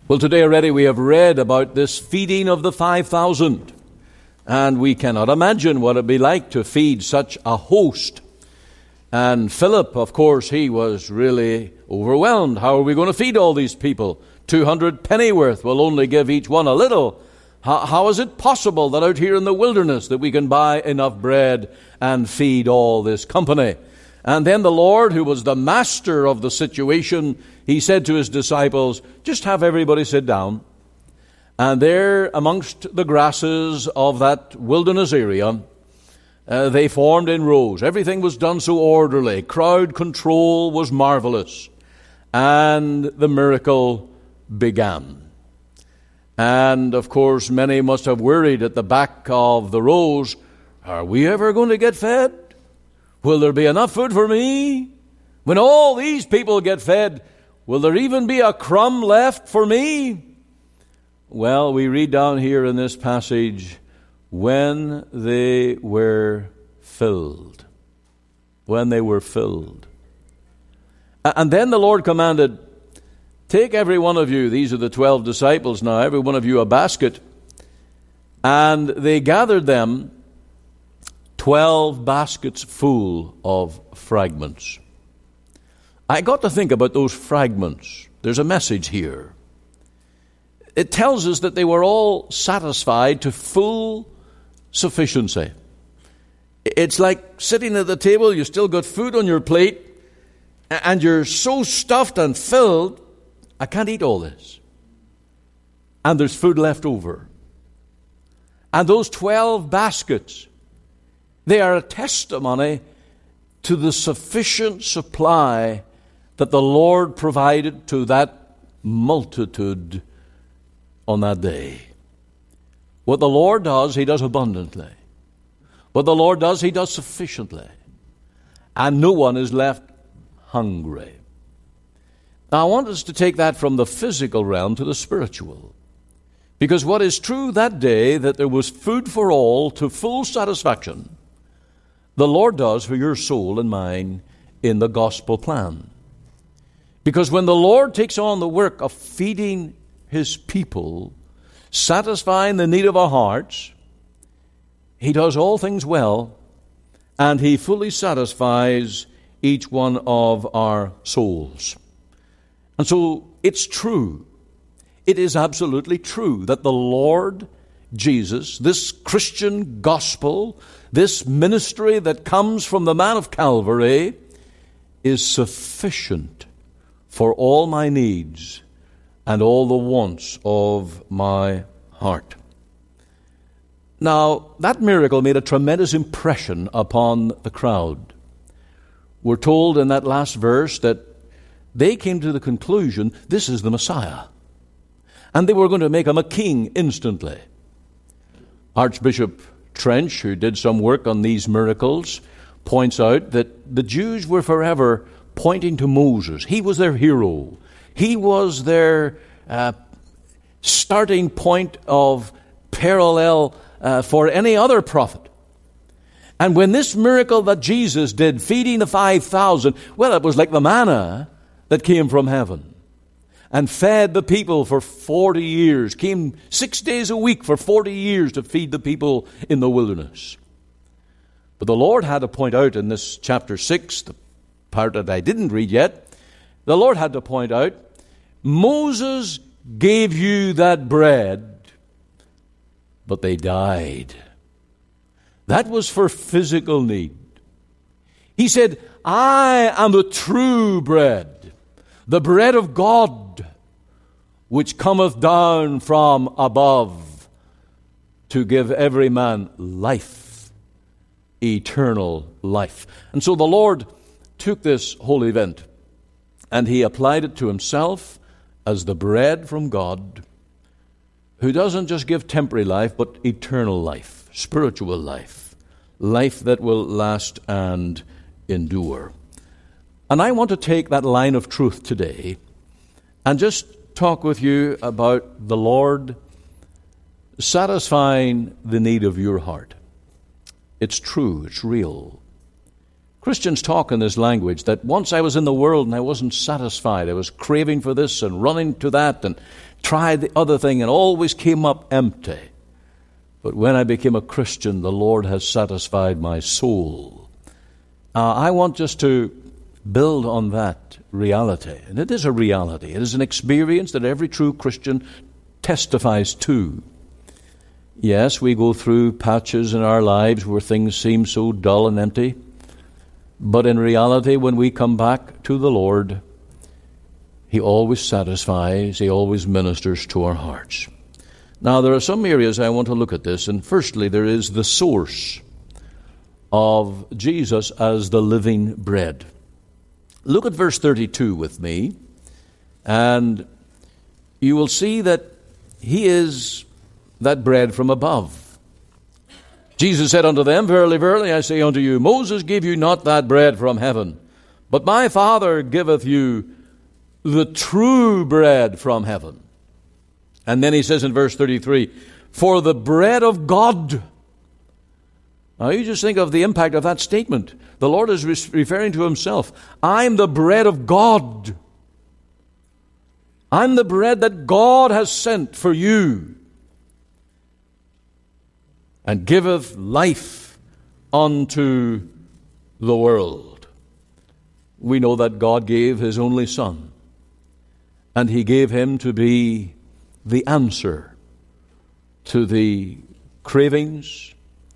Well, today already we have read about this feeding of the 5,000, and we cannot imagine what it would be like to feed such a host. And Philip, of course, he was really overwhelmed. How are we going to feed all these people? 200 pennyworth will only give each one a little. How is it possible that out here in the wilderness that we can buy enough bread and feed all this company? And then the Lord, who was the master of the situation, he said to his disciples, just have everybody sit down. And there amongst the grasses of that wilderness area, they formed in rows. Everything was done so orderly. Crowd control was marvelous. And the miracle began. And of course, many must have worried at the back of the rows, are we ever going to get fed? Will there be enough food for me? When all these people get fed, will there even be a crumb left for me? Well, we read down here in this passage, when they were filled. When they were filled. And then the Lord commanded, take every one of you, these are the 12 disciples now, every one of you a basket. And they gathered them 12 baskets full of fragments. I got to think about those fragments. There's a message here. It tells us that they were all satisfied to full sufficiency. It's like sitting at the table, you still got food on your plate, and you're so stuffed and filled, I can't eat all this. And there's food left over. And those 12 baskets, they are a testimony to the sufficient supply that the Lord provided to that multitude on that day. What the Lord does, He does abundantly. What the Lord does, He does sufficiently. And no one is left hungry. Now, I want us to take that from the physical realm to the spiritual. Because what is true that day, that there was food for all to full satisfaction, the Lord does for your soul and mine in the gospel plan. Because when the Lord takes on the work of feeding His people, satisfying the need of our hearts, He does all things well, and He fully satisfies each one of our souls. And so it's true. It is absolutely true that the Lord Jesus, this Christian gospel, this ministry that comes from the man of Calvary, is sufficient for all my needs and all the wants of my heart. Now, that miracle made a tremendous impression upon the crowd. We're told in that last verse that they came to the conclusion, this is the Messiah. And they were going to make him a king instantly. Archbishop Trench, who did some work on these miracles, points out that the Jews were forever pointing to Moses. He was their hero. He was their starting point of parallel for any other prophet. And when this miracle that Jesus did, feeding the 5,000, well, it was like the manna that came from heaven and fed the people for 40 years, came 6 days a week for 40 years to feed the people in the wilderness. But the Lord had to point out in this chapter 6, the part that I didn't read yet, the Lord had to point out, Moses gave you that bread, but they died. That was for physical need. He said, I am the true bread, the bread of God, which cometh down from above to give every man life, eternal life. And so the Lord took this whole event and He applied it to Himself as the bread from God, who doesn't just give temporary life, but eternal life, spiritual life, life that will last and endure. And I want to take that line of truth today and just talk with you about the Lord satisfying the need of your heart. It's true, it's real. Christians talk in this language that once I was in the world and I wasn't satisfied. I was craving for this and running to that and tried the other thing and always came up empty. But when I became a Christian, the Lord has satisfied my soul. I want just to build on that reality. And it is a reality. It is an experience that every true Christian testifies to. Yes, we go through patches in our lives where things seem so dull and empty. But in reality, when we come back to the Lord, He always satisfies, He always ministers to our hearts. Now, there are some areas I want to look at this, and firstly, there is the source of Jesus as the living bread. Look at verse 32 with me, and you will see that He is that bread from above. Jesus said unto them, Verily, verily, I say unto you, Moses gave you not that bread from heaven, but my Father giveth you the true bread from heaven. And then He says in verse 33, For the bread of God. Now you just think of the impact of that statement. The Lord is referring to Himself. I'm the bread of God. I'm the bread that God has sent for you, and giveth life unto the world. We know that God gave His only Son, and He gave Him to be the answer to the cravings,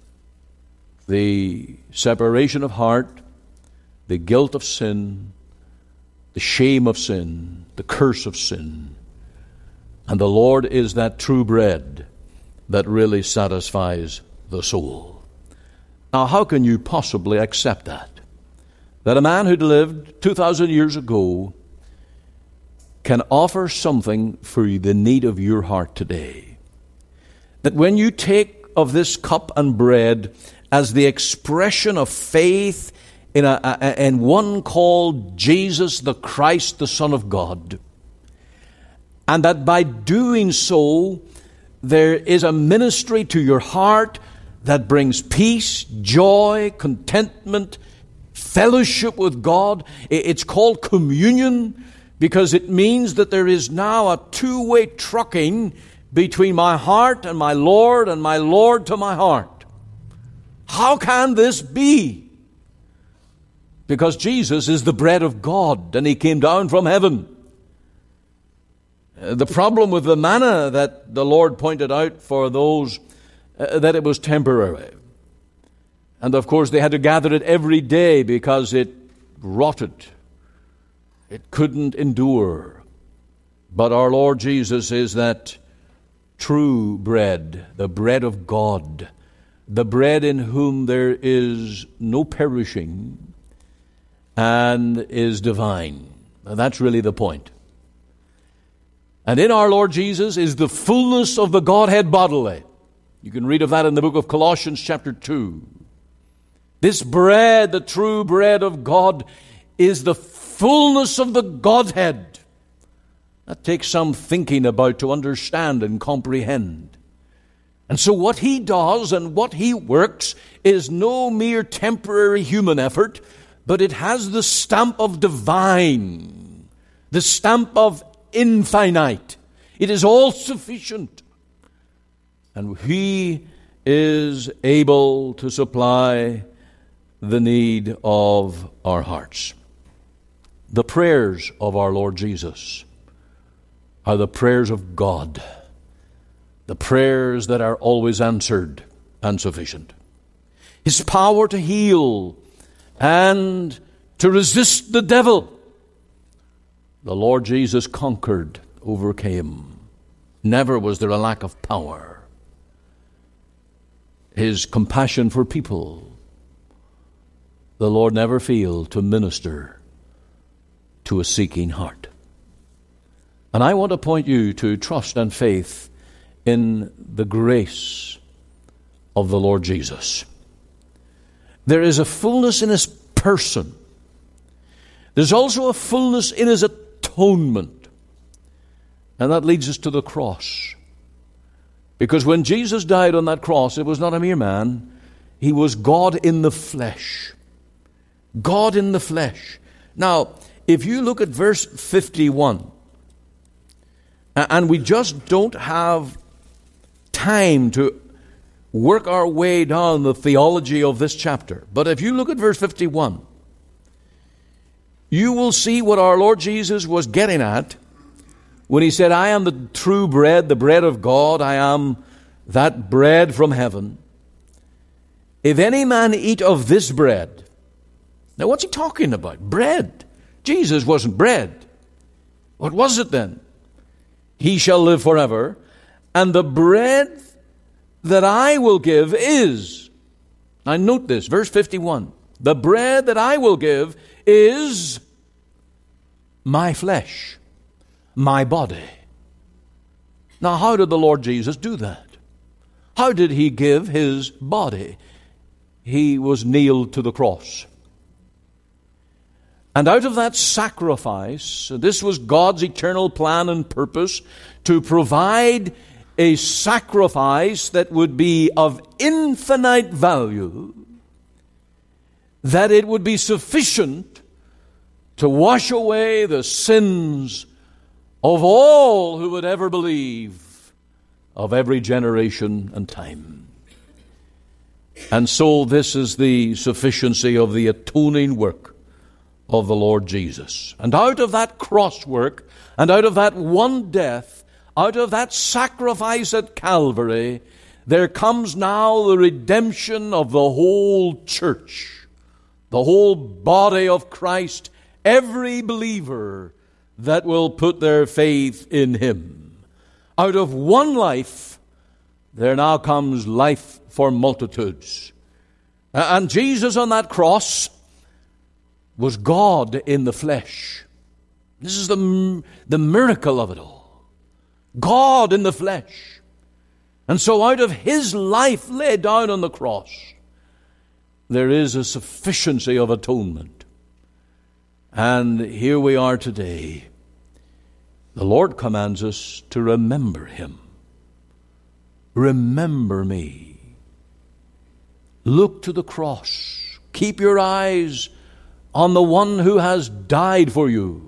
the separation of heart, the guilt of sin, the shame of sin, the curse of sin. And the Lord is that true bread that really satisfies the soul. Now, how can you possibly accept that? That a man who lived 2,000 years ago can offer something for the need of your heart today. That when you take of this cup and bread as the expression of faith in one called Jesus the Christ, the Son of God, and that by doing so, there is a ministry to your heart that brings peace, joy, contentment, fellowship with God. It's called communion, because it means that there is now a two-way trucking between my heart and my Lord to my heart. How can this be? Because Jesus is the bread of God, and He came down from heaven. The problem with the manna that the Lord pointed out for those, that it was temporary. And of course they had to gather it every day because it rotted. It couldn't endure. But our Lord Jesus is that true bread, the bread of God, the bread in whom there is no perishing and is divine. Now, that's really the point. And in our Lord Jesus is the fullness of the Godhead bodily. You can read of that in the book of Colossians chapter 2. This bread, the true bread of God, is the fullness of the Godhead. That takes some thinking about to understand and comprehend. And so what He does and what He works is no mere temporary human effort, but it has the stamp of divine, the stamp of infinite. It is all sufficient. And He is able to supply the need of our hearts. The prayers of our Lord Jesus are the prayers of God, the prayers that are always answered and sufficient. His power to heal and to resist the devil, the Lord Jesus conquered, overcame. Never was there a lack of power. His compassion for people, the Lord never failed to minister to a seeking heart. And I want to point you to trust and faith in the grace of the Lord Jesus. There is a fullness in His person. There's also a fullness in His atonement. And that leads us to the cross. Because when Jesus died on that cross, it was not a mere man. He was God in the flesh. God in the flesh. Now, if you look at verse 51, And we just don't have time to work our way down the theology of this chapter. But if you look at verse 51, you will see what our Lord Jesus was getting at when he said, I am the true bread, the bread of God. I am that bread from heaven. If any man eat of this bread. Now what's he talking about? Bread. Jesus wasn't bread. What was it then? He shall live forever. And the bread that I will give is, now note this, verse 51. The bread that I will give is my flesh, my body. Now, how did the Lord Jesus do that? How did he give his body? He was nailed to the cross. And out of that sacrifice, this was God's eternal plan and purpose, to provide a sacrifice that would be of infinite value, that it would be sufficient to wash away the sins of all who would ever believe, of every generation and time. And so this is the sufficiency of the atoning work of the Lord Jesus. And out of that cross work, and out of that one death, out of that sacrifice at Calvary, there comes now the redemption of the whole church, the whole body of Christ, every believer that will put their faith in him. Out of one life, there now comes life for multitudes. And Jesus on that cross was God in the flesh. This is the miracle of it all. God in the flesh. And so out of his life laid down on the cross, there is a sufficiency of atonement. And here we are today. The Lord commands us to remember him. Remember me. Look to the cross. Keep your eyes on the one who has died for you.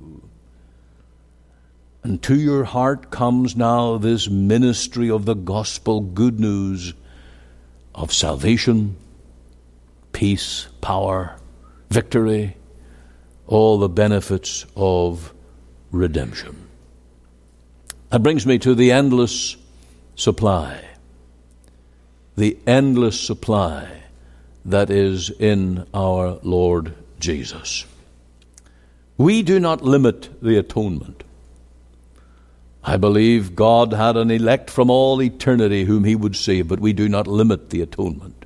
And to your heart comes now this ministry of the gospel, good news of salvation, peace, power, victory, all the benefits of redemption. That brings me to the endless supply. The endless supply that is in our Lord Jesus. We do not limit the atonement. I believe God had an elect from all eternity whom he would save, but we do not limit the atonement.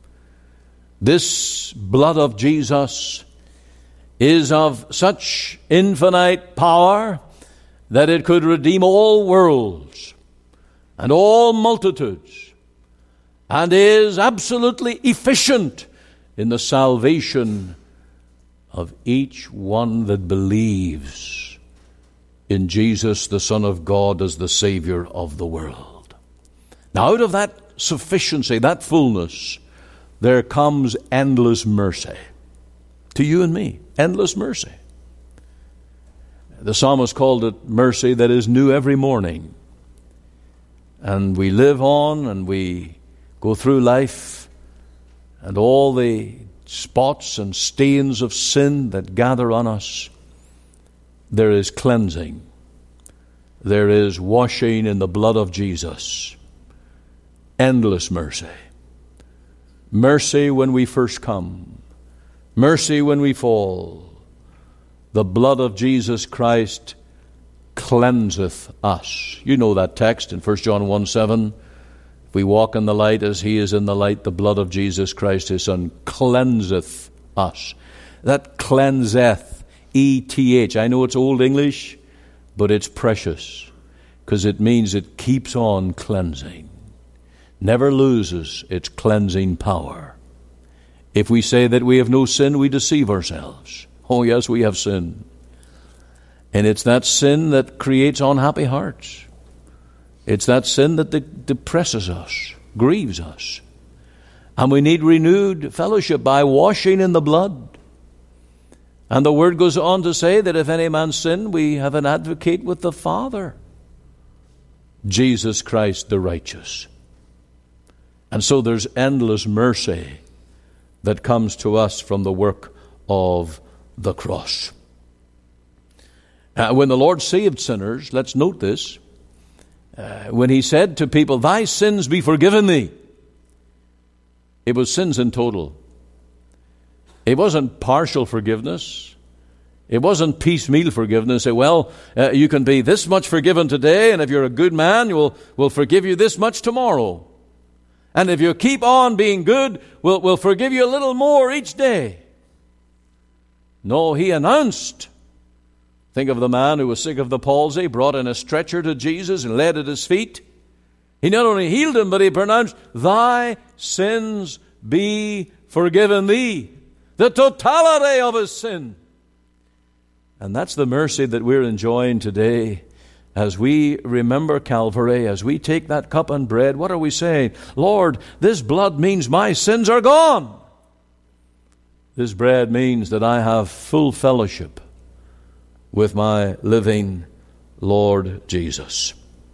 This blood of Jesus is of such infinite power that it could redeem all worlds and all multitudes, and is absolutely efficient in the salvation of each one that believes in Jesus, the Son of God, as the Savior of the world. Now, out of that sufficiency, that fullness, there comes endless mercy to you and me. Endless mercy. The psalmist called it mercy that is new every morning. And we live on and we go through life, and all the spots and stains of sin that gather on us, there is cleansing. There is washing in the blood of Jesus. Endless mercy. Mercy when we first come. Mercy when we fall. The blood of Jesus Christ cleanseth us. You know that text in 1 John 1:7. If we walk in the light as he is in the light, the blood of Jesus Christ, his Son, cleanseth us. That cleanseth. E-T-H. I know it's Old English, but it's precious because it means it keeps on cleansing. Never loses its cleansing power. If we say that we have no sin, we deceive ourselves. Oh yes, we have sin. And it's that sin that creates unhappy hearts. It's that sin that depresses us, grieves us. And we need renewed fellowship by washing in the blood. And the word goes on to say that if any man sin, we have an advocate with the Father. Jesus Christ the righteous. And so there's endless mercy that comes to us from the work of the cross. When the Lord saved sinners, let's note this, when he said to people, "Thy sins be forgiven thee," it was sins in total. It wasn't partial forgiveness. It wasn't piecemeal forgiveness. Say, well, you can be this much forgiven today, and if you're a good man, we'll forgive you this much tomorrow. And if you keep on being good, we'll forgive you a little more each day. No, he announced. Think of the man who was sick of the palsy, brought in a stretcher to Jesus and laid at his feet. He not only healed him, but he pronounced, "Thy sins be forgiven thee." The totality of his sin. And that's the mercy that we're enjoying today. As we remember Calvary, as we take that cup and bread, what are we saying? Lord, this blood means my sins are gone. This bread means that I have full fellowship with my living Lord Jesus.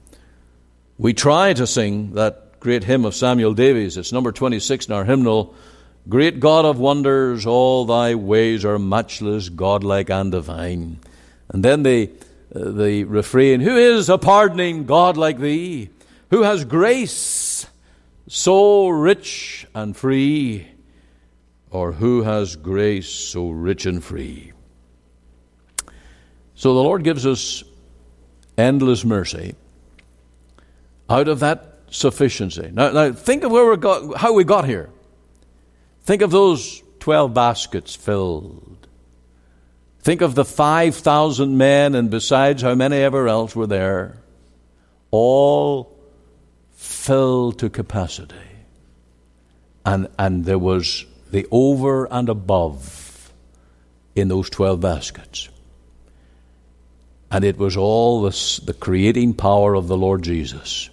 We try to sing that great hymn of Samuel Davies. It's number 26 in our hymnal. Great God of wonders, all thy ways are matchless, godlike and divine. And then the refrain, who is a pardoning God like thee? Who has grace so rich and free? Or who has grace so rich and free? So the Lord gives us endless mercy out of that sufficiency. Now think of how we got here. Think of those 12 baskets filled. Think of the 5,000 men, and besides how many ever else were there, all filled to capacity. And there was the over and above in those 12 baskets. And it was all the creating power of the Lord Jesus.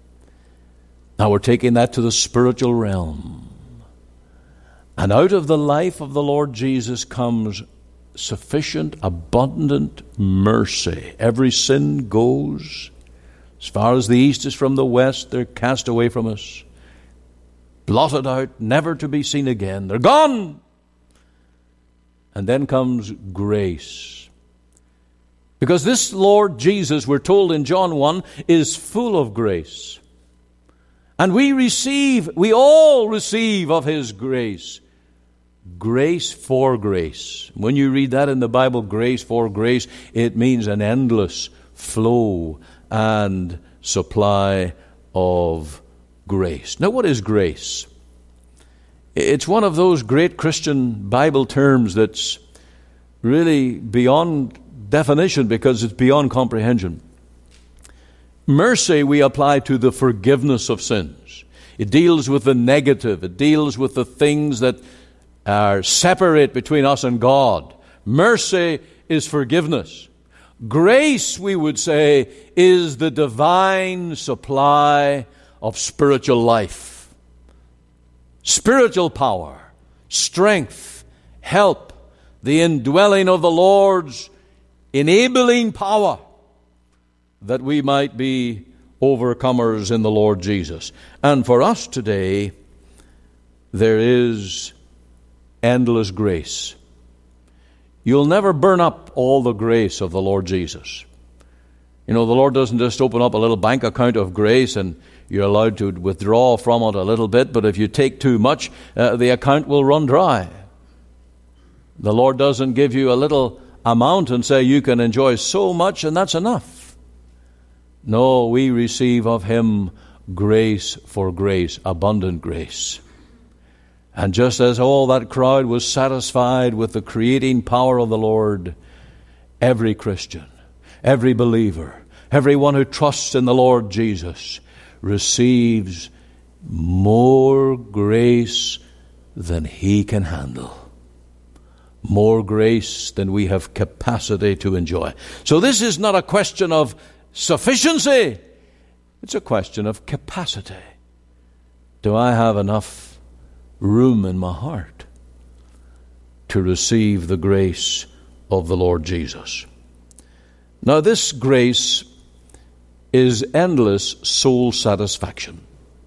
Now we're taking that to the spiritual realm. And out of the life of the Lord Jesus comes sufficient, abundant mercy. Every sin goes. As far as the east is from the west, they're cast away from us. Blotted out, never to be seen again. They're gone. And then comes grace. Because this Lord Jesus, we're told in John 1, is full of grace. And we all receive of his grace. Grace for grace. When you read that in the Bible, grace for grace, it means an endless flow and supply of grace. Now, what is grace? It's one of those great Christian Bible terms that's really beyond definition because it's beyond comprehension. Mercy we apply to the forgiveness of sins. It deals with the negative. It deals with the things that are separate between us and God. Mercy is forgiveness. Grace, we would say, is the divine supply of spiritual life. Spiritual power, strength, help, the indwelling of the Lord's enabling power that we might be overcomers in the Lord Jesus. And for us today, there is endless grace. You'll never burn up all the grace of the Lord Jesus. You know, the Lord doesn't just open up a little bank account of grace and you're allowed to withdraw from it a little bit, but if you take too much, the account will run dry. The Lord doesn't give you a little amount and say you can enjoy so much and that's enough. No, we receive of him grace for grace, abundant grace. And just as all that crowd was satisfied with the creating power of the Lord, every Christian, every believer, everyone who trusts in the Lord Jesus receives more grace than he can handle. More grace than we have capacity to enjoy. So this is not a question of sufficiency. It's a question of capacity. Do I have enough room in my heart to receive the grace of the Lord Jesus? Now this grace is endless soul satisfaction.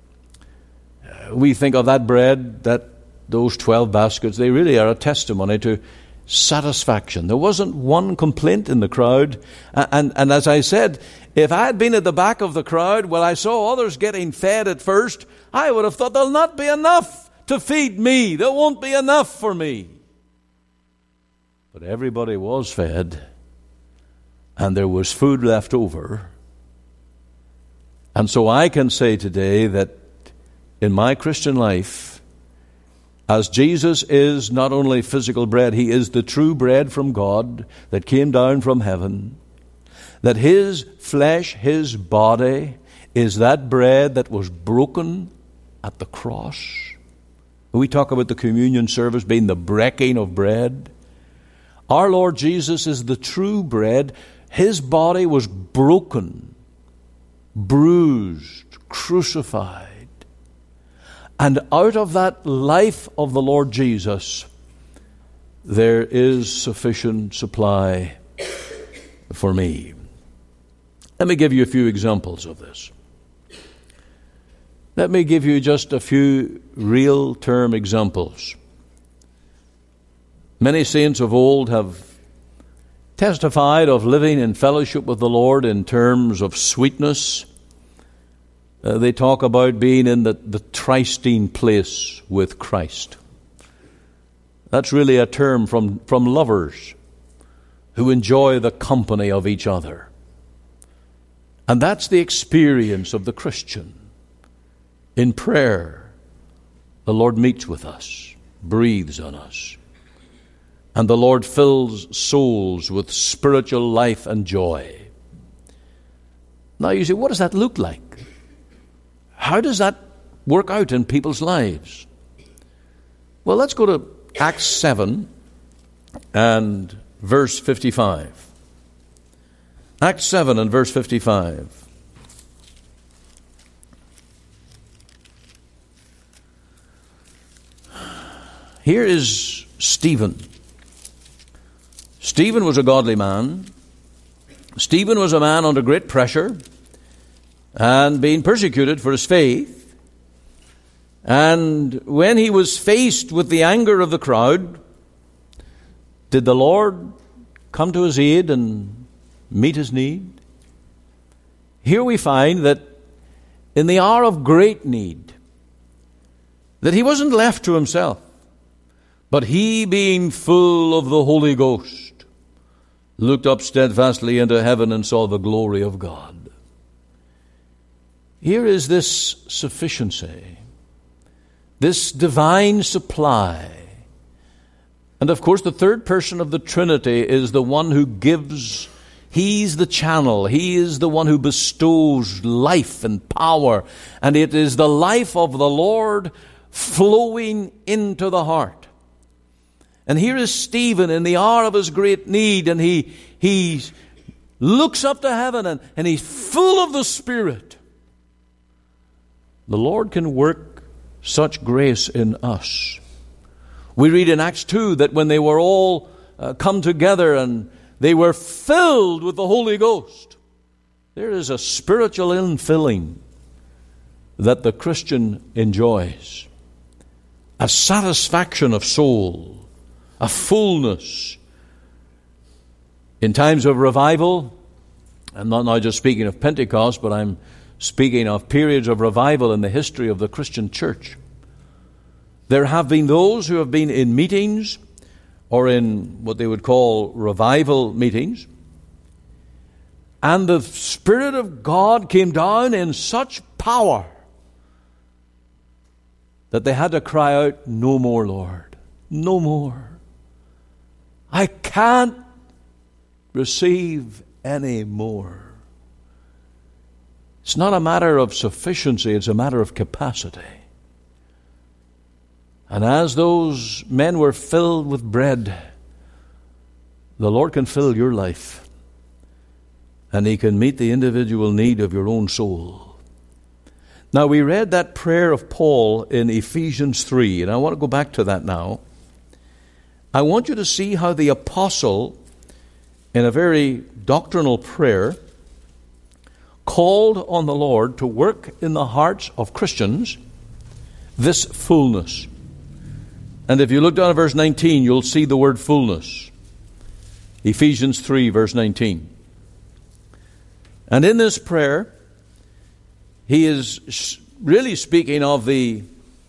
We think of that bread, those 12 baskets, they really are a testimony to satisfaction. There wasn't one complaint in the crowd. And as I said, if I had been at the back of the crowd, well, I saw others getting fed at first, I would have thought there'll not be enough to feed me. There won't be enough for me. But everybody was fed, and there was food left over. And so I can say today that in my Christian life, as Jesus is not only physical bread, he is the true bread from God that came down from heaven, that his flesh, his body, is that bread that was broken at the cross. We talk about the communion service being the breaking of bread. Our Lord Jesus is the true bread. His body was broken, bruised, crucified. And out of that life of the Lord Jesus, there is sufficient supply for me. Let me give you a few examples of this. Let me give you just a few real-term examples. Many saints of old have testified of living in fellowship with the Lord in terms of sweetness. They talk about being in the trysting place with Christ. That's really a term from lovers who enjoy the company of each other. And that's the experience of the Christian. In prayer, the Lord meets with us, breathes on us, and the Lord fills souls with spiritual life and joy. Now you say, what does that look like? How does that work out in people's lives? Well, let's go to Acts 7 and verse 55. Acts 7 and verse 55. Here is Stephen. Stephen was a godly man. Stephen was a man under great pressure and being persecuted for his faith. And when he was faced with the anger of the crowd, did the Lord come to his aid and meet his need? Here we find that in the hour of great need, that he wasn't left to himself, but he, being full of the Holy Ghost, looked up steadfastly into heaven and saw the glory of God. Here is this sufficiency, this divine supply. And of course, the third person of the Trinity is the one who gives. He's the channel. He is the one who bestows life and power. And it is the life of the Lord flowing into the heart. And here is Stephen in the hour of his great need, and he looks up to heaven and he's full of the Spirit. The Lord can work such grace in us. We read in Acts 2 that when they were all come together and they were filled with the Holy Ghost, there is a spiritual infilling that the Christian enjoys. A satisfaction of soul, a fullness. In times of revival, I'm not now just speaking of Pentecost, but I'm speaking of periods of revival in the history of the Christian church. There have been those who have been in meetings or in what they would call revival meetings, and the Spirit of God came down in such power that they had to cry out, "No more, Lord, no more. I can't receive any more." It's not a matter of sufficiency, it's a matter of capacity. And as those men were filled with bread, the Lord can fill your life. And He can meet the individual need of your own soul. Now, we read that prayer of Paul in Ephesians 3, and I want to go back to that now. I want you to see how the apostle, in a very doctrinal prayer, called on the Lord to work in the hearts of Christians this fullness. And if you look down at verse 19, you'll see the word fullness. Ephesians 3, verse 19. And in this prayer, he is really speaking of the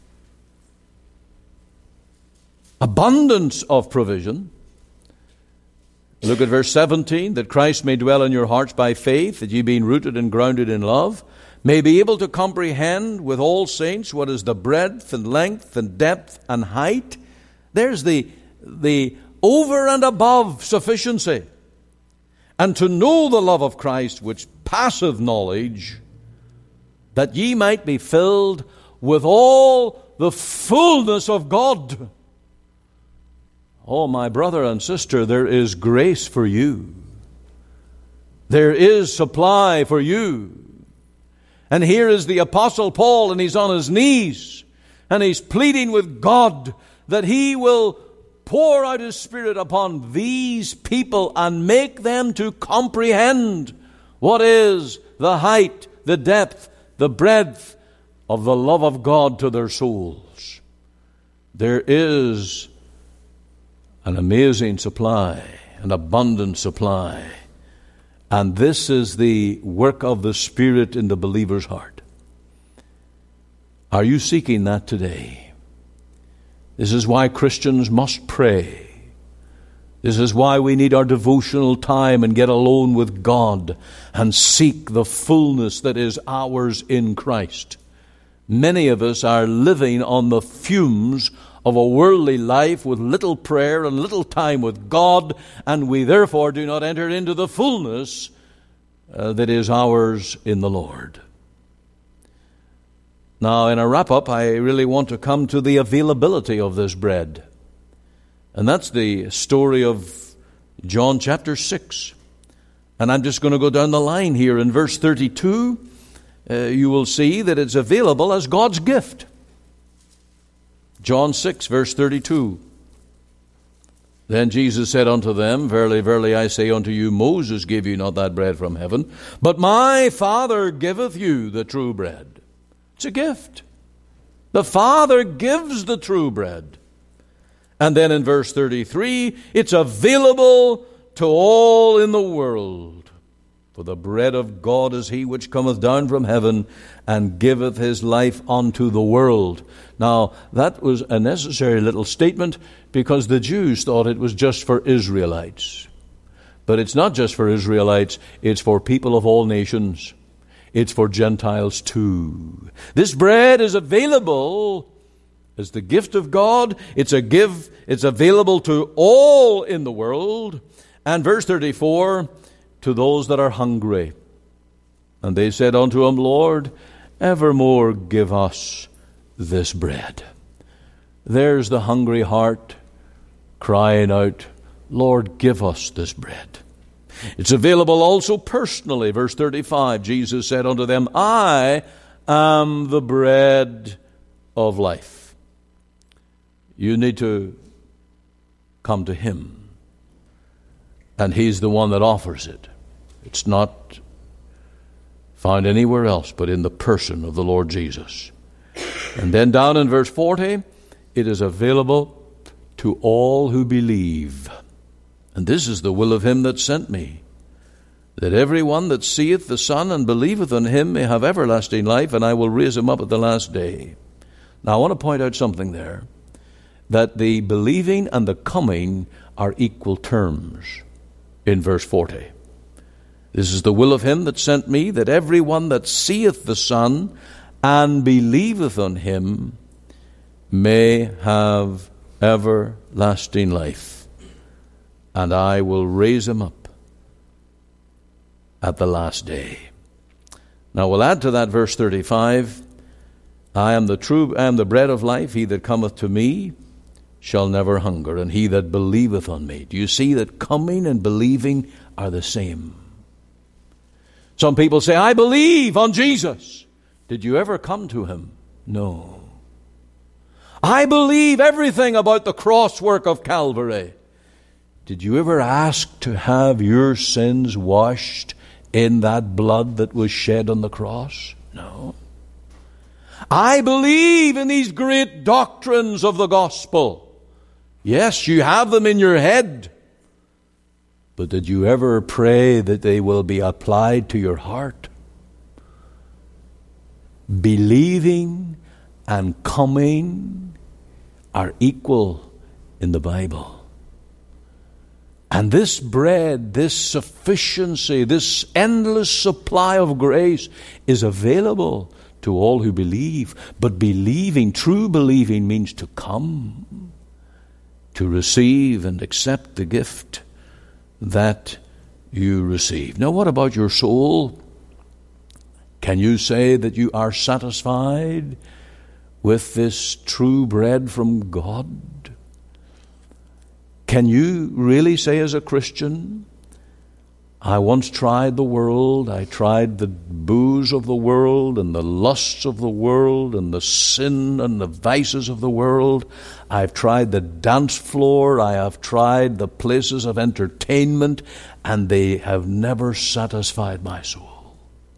abundance of provision. Look at verse 17, that Christ may dwell in your hearts by faith, that ye being rooted and grounded in love, may be able to comprehend with all saints what is the breadth and length and depth and height. There's the over and above sufficiency. And to know the love of Christ, which passeth knowledge, that ye might be filled with all the fullness of God. Oh, my brother and sister, there is grace for you. There is supply for you. And here is the Apostle Paul, and he's on his knees, and he's pleading with God that he will pour out his Spirit upon these people and make them to comprehend what is the height, the depth, the breadth of the love of God to their souls. There is an amazing supply, an abundant supply. And this is the work of the Spirit in the believer's heart. Are you seeking that today? This is why Christians must pray. This is why we need our devotional time and get alone with God and seek the fullness that is ours in Christ. Many of us are living on the fumes of a worldly life with little prayer and little time with God, and we therefore do not enter into the fullness that is ours in the Lord. Now, in a wrap-up, I really want to come to the availability of this bread. And that's the story of John chapter 6. And I'm just going to go down the line here. In verse 32, you will see that it's available as God's gift. John 6, verse 32. Then Jesus said unto them, Verily, verily, I say unto you, Moses gave you not that bread from heaven, but my Father giveth you the true bread. It's a gift. The Father gives the true bread. And then in verse 33, it's available to all in the world. For the bread of God is he which cometh down from heaven and giveth his life unto the world. Now, that was a necessary little statement because the Jews thought it was just for Israelites. But it's not just for Israelites, it's for people of all nations. It's for Gentiles too. This bread is available as the gift of God. It's available to all in the world. And verse 34, to those that are hungry. And they said unto him, Lord, evermore give us this bread. There's the hungry heart crying out, Lord, give us this bread. It's available also personally. Verse 35, Jesus said unto them, I am the bread of life. You need to come to him. And he's the one that offers it. It's not found anywhere else but in the person of the Lord Jesus. And then down in verse 40, it is available to all who believe. And this is the will of him that sent me, that every one that seeth the Son and believeth on him may have everlasting life, and I will raise him up at the last day. Now I want to point out something there, that the believing and the coming are equal terms in verse 40. This is the will of him that sent me, that every one that seeth the Son and believeth on him may have everlasting life, and I will raise him up at the last day. Now we'll add to that verse 35, I am the bread of life. He that cometh to me shall never hunger, and he that believeth on me. Do you see that coming and believing are the same? Some people say, I believe on Jesus. Did you ever come to him? No. I believe everything about the cross work of Calvary. Did you ever ask to have your sins washed in that blood that was shed on the cross? No. I believe in these great doctrines of the gospel. Yes, you have them in your head. But did you ever pray that they will be applied to your heart? Believing and coming are equal in the Bible. And this bread, this sufficiency, this endless supply of grace is available to all who believe. But believing, true believing, means to come, to receive and accept the gift that you receive. Now, what about your soul? Can you say that you are satisfied with this true bread from God? Can you really say as a Christian, I once tried the world, I tried the booze of the world and the lusts of the world and the sin and the vices of the world. I've tried the dance floor, I have tried the places of entertainment, and they have never satisfied my soul.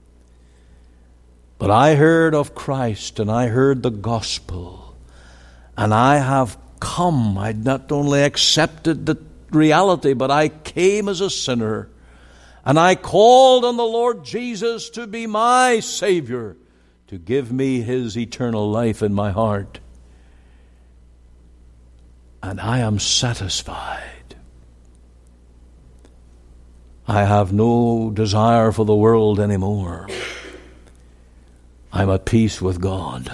But I heard of Christ and I heard the gospel, and I have come. I not only accepted the reality, but I came as a sinner. And I called on the Lord Jesus to be my Savior, to give me His eternal life in my heart. And I am satisfied. I have no desire for the world anymore. I'm at peace with God.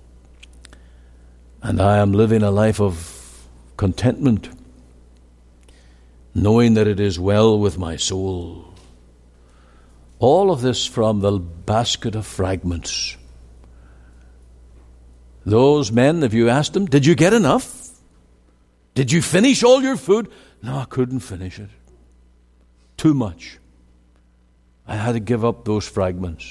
And I am living a life of contentment, knowing that it is well with my soul. All of this from the basket of fragments. Those men, if you asked them, did you get enough? Did you finish all your food? No, I couldn't finish it. Too much. I had to give up those fragments.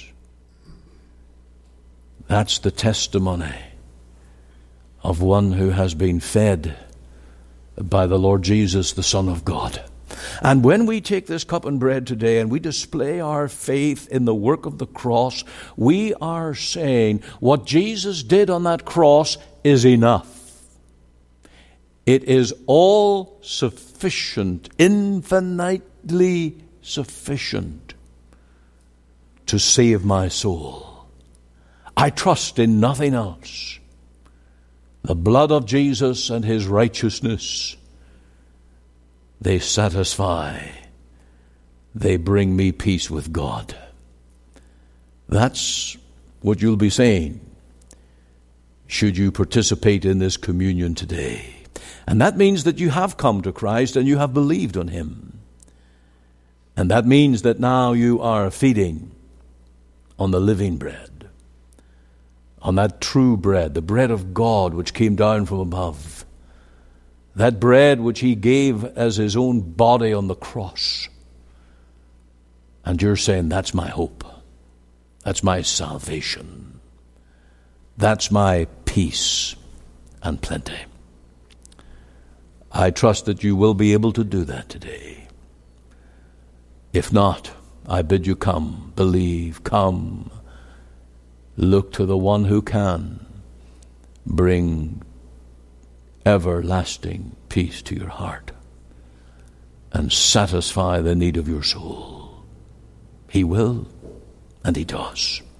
That's the testimony of one who has been fed by the Lord Jesus, the Son of God. And when we take this cup and bread today and we display our faith in the work of the cross, we are saying what Jesus did on that cross is enough. It is all sufficient, infinitely sufficient to save my soul. I trust in nothing else. The blood of Jesus and His righteousness, they satisfy. They bring me peace with God. That's what you'll be saying should you participate in this communion today. And that means that you have come to Christ and you have believed on Him. And that means that now you are feeding on the living bread, on that true bread, the bread of God which came down from above. That bread which He gave as His own body on the cross. And you're saying, that's my hope. That's my salvation. That's my peace and plenty. I trust that you will be able to do that today. If not, I bid you come, believe, come. Look to the one who can bring everlasting peace to your heart and satisfy the need of your soul. He will, and He does.